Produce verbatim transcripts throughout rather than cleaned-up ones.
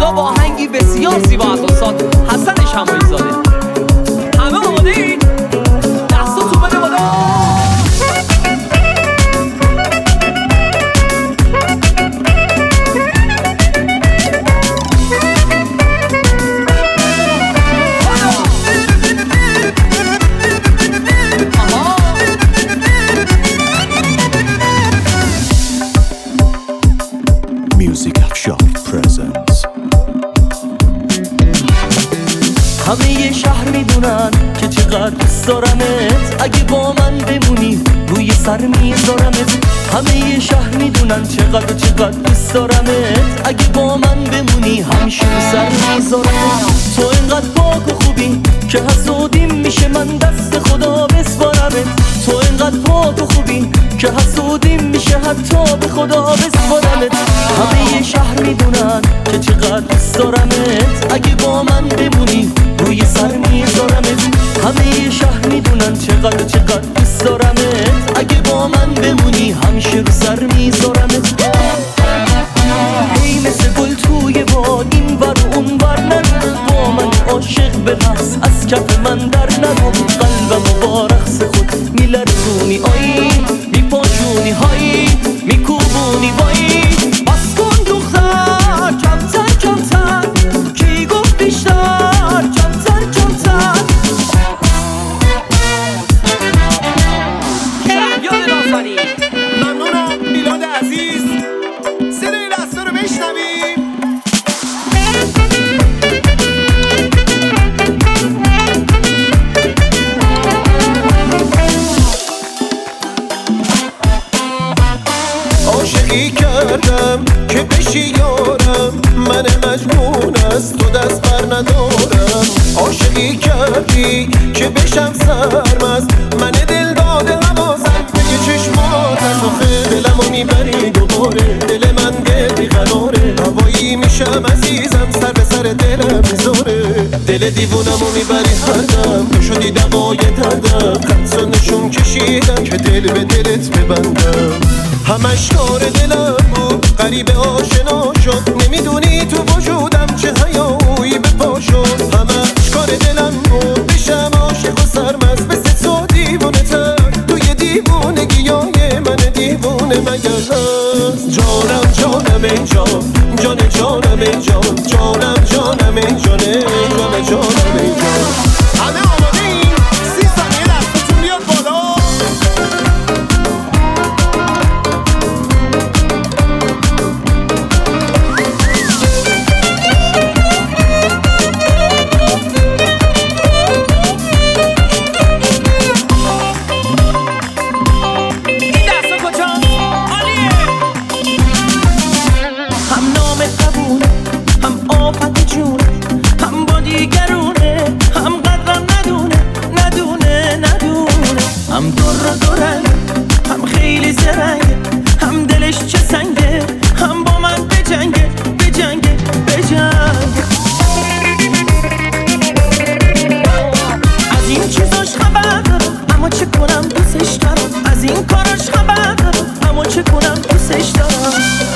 اجرا با آهنگی بسیار زیبا از استاد حسن شمالی زاده. همه آماده اید؟ دستاتون بده بالا. همه یه شهر میدونن که چقدر دوست دارمت، اگه با من بمونی روی سر میذارمت. همه یه شهر میدونن چقدر چقدر دوست دارمت، اگه با من بمونی همیشه رو سر میذارمت. تو اینقدر پاک و خوبی که حسودیم میشه من دست خدا بسپارمت. تو اینقدر پاک و خوبی که حسودیم میشه حتی به خدا بسپارمت. همه یه شهر میدونن که چقدر دوست دارمت، اگه با من بمونی روی سر میذارمت. همه یه شهر میدونن چقدر چقدر دوست دارمت، اگه با من بمونی همیشه رو سر میذارمت. هی مثل گل توی باد این ور و اون ور نرو، با من عاشق برقص از کف من در نرو. قلبم و با رقص خود میلرزونی آی، میپاشونی های، میکوبونی وای. بس کن دختر کمتر کمتر، کی گفت بیشتر کمتر کمتر. شهریار نازنی ممنونم میلاد عزیز. صدای دستا رو بشنویم. عاشقی کردم که بشی یارم، من مجنون از تو دست بر ندارم. عاشقی کردی که بشم سرمست، من دل داده حواسم به چشماتم. آخه دلمو میبری دوباره، دل من دل بیقراره. هوایی میشم عزیزم سر به سر دلم میذاره. دل دیوونمو میبری هر دم، تو شدی دوای دردم. خط و نشون کشیدم که دل به دلت ببندم. همش کار دلم بود غریب آشنا شد، نمیدونی تو وجودم چه حیایی به پا شد. همش کار دلم بود بشم عاشق و سرمست، مثل تو دیوونه تر توی دیوونگی های من دیوونه مگر هست. جانم جانم ای جان، جان جانم ای جان، جانم جانم ای جان، جان جانم ای جان. همه آماده این؟ سی ثانیه دستتون بیاد بالا. هم دور دورن، هم خیلی زرنگه، هم دلش چه سنگه، هم با من بجنگه بجنگه بجنگه. از این چیزاش خبر دارم اما چه کنم دوستش دارم. از این کاراش خبر دارم اما چه کنم دوستش دارم.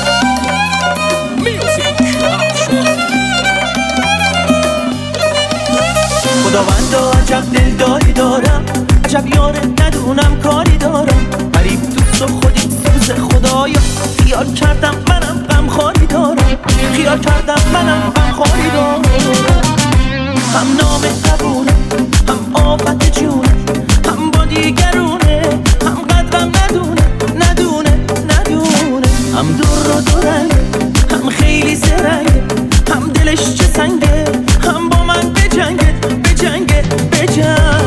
خداوندا عجب دلداری دارم، عجب یاره ندونم کاری دارم. غریب دوست و خودی سوز خدایا، خیال کردم منم غمخواری دارم. خیال کردم منم غمخواری دارم. هم نام قبونه، هم آفت جونه، هم با دیگرونه، هم قدرم ندونه ندونه ندونه. هم دور و دورنگه، هم خیلی زرنگه، هم دلش چه سنگه، هم با من بجنگه بجنگه بجنگه.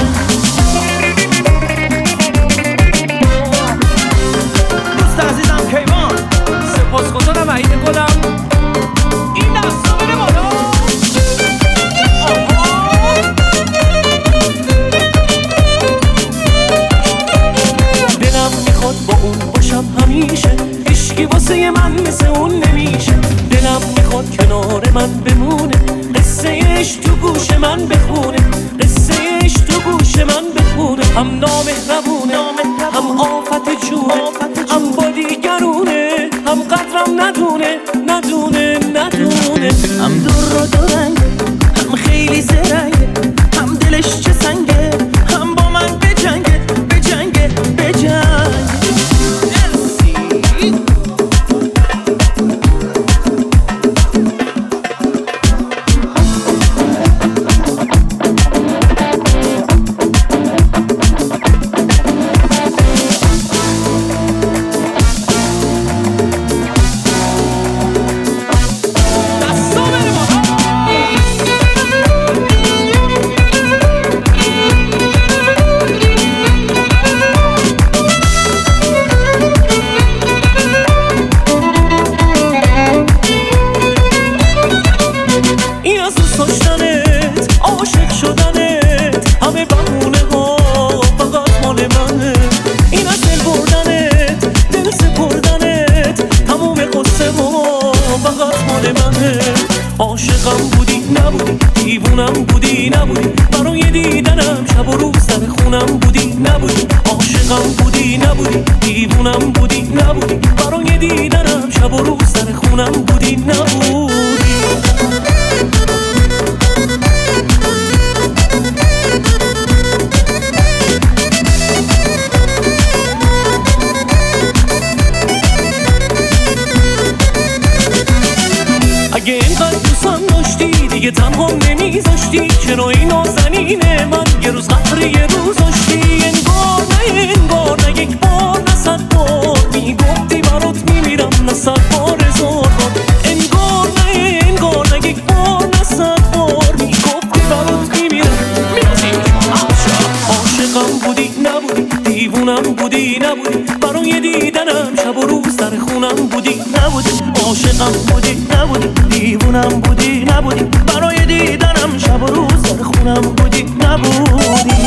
دوست عزیزم کیوان، سپاسگزارم عید گلم. این دستا بده بالا. دلم میخواد با اون باشم همیشه، عشقی واسه من مثل اون نمیشه. دلم میخواد کنار من بمونه، قصه اش تو گوش من بخونه، قصه اش تو گوش من بخونه. هم نامهربونه، هم آفت جونه، هم با دیگرونه، هم قدرم ندونه ندونه ندونه. هم دور خونم بودی نبودی، عاشقم بودی نبودی، دیوونم بودی نبودی، برای دیدنم شب و روز سر خونم بودی نبودی. اگه اینقدر دوستم داشتی دیگه تنها نمیذاشتی، چرا این نازنین من یه روز قهر یه روز داشتی؟ انگار نه انگار نه یک بار نه صد بار میگفتی برات میمیرم، نه صد بار هزار بار. انگار نه انگار نه یک بار نه صد بار میگفتی برات میمیرم. عاشقم بودی نبودی، دیوونم بودی نبودی، برای دیدنم شب و روز در خونم بودی نبودی. عاشقم بودی نبودی، دیوونم بودی نبودی، برای دیدنم شب و روز در خونم بودی نبودی.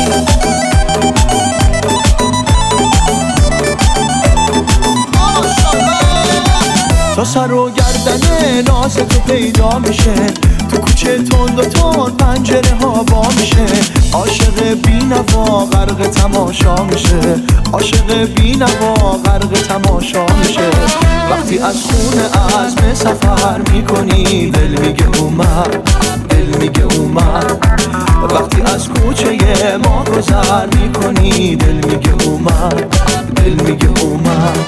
تا سر و گردن ناز تو پیدا میشه، تو کوچه تند و تند پنجره ها با میشه. عاشق بی نوا غرق تماشا میشه، عاشق بی نوا غرق تماشا میشه. وقتی از خونه عزم سفر میکنی دل میگه اومد، دل میگه اومد. وقتی از کوچه ما گذر میکنی دل میگه اومد، دل میگه اومد.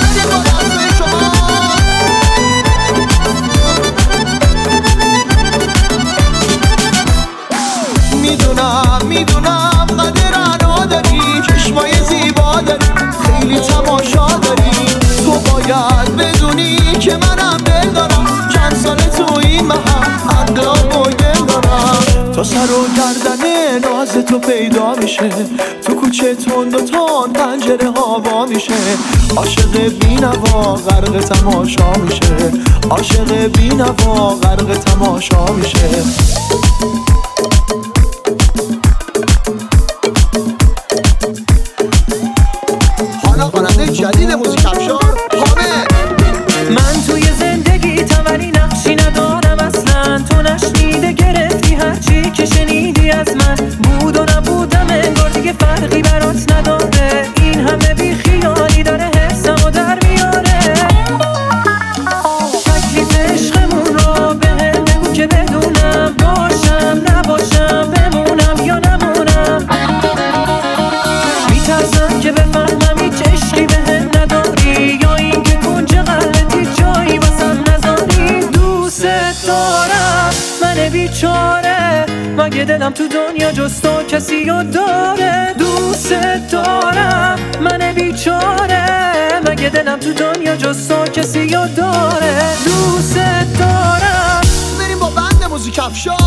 میدونم میدونم قدر انا داری، چشمای زیبا داری، خیلی تماشا داری. تو باید بدونی که منم دل دارم، چند سال تو این محل عقل و گل دارم. تا سر و گردن ناز تو پیدا میشه، تو کوچه تند و تند پنجره ها وا میشه. عاشق بی نوا غرق تماشا میشه، عاشق بی نوا غرق تماشا میشه. جدید موزیک افشار حامد. من توی زندگی ولی نقشی ندارم اصلا، تو نشنیده گرفتی هرچی که شنیدی از من. بود و نبودم انگار دیگه فرقی برات نداره، این همه بی خیالی داره حسم و در میاره. تکلیف عشقمون رو به هم بگو که بدونم، باشم نباشم بمونم یا نمونم. میترسم که بفهمم هیچ عشقی به هم نداری، یا این که کنج قلبت جایی واسم نذاری. دوست دارم من بیچاره، مگه دلم تو دنیا جز تو کسی رو داره؟ دوست دارم من بیچاره، مگه دلم تو دنیا جز تو کسی رو داره؟ دوست دارم. بریم با بند موزیک افشار.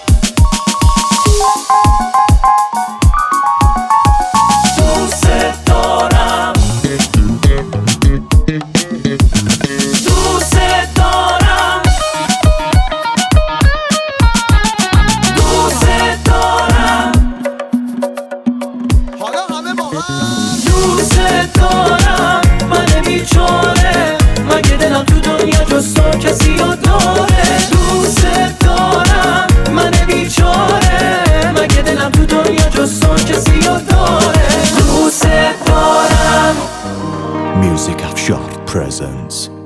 دوست دارم من بیچاره، مگه دلم تو دنیا جز تو کسی رو داره؟ دوست دارم من بیچاره، مگه دلم تو دنیا جز تو کسی رو داره؟ دوست دارم. Music Afshar presents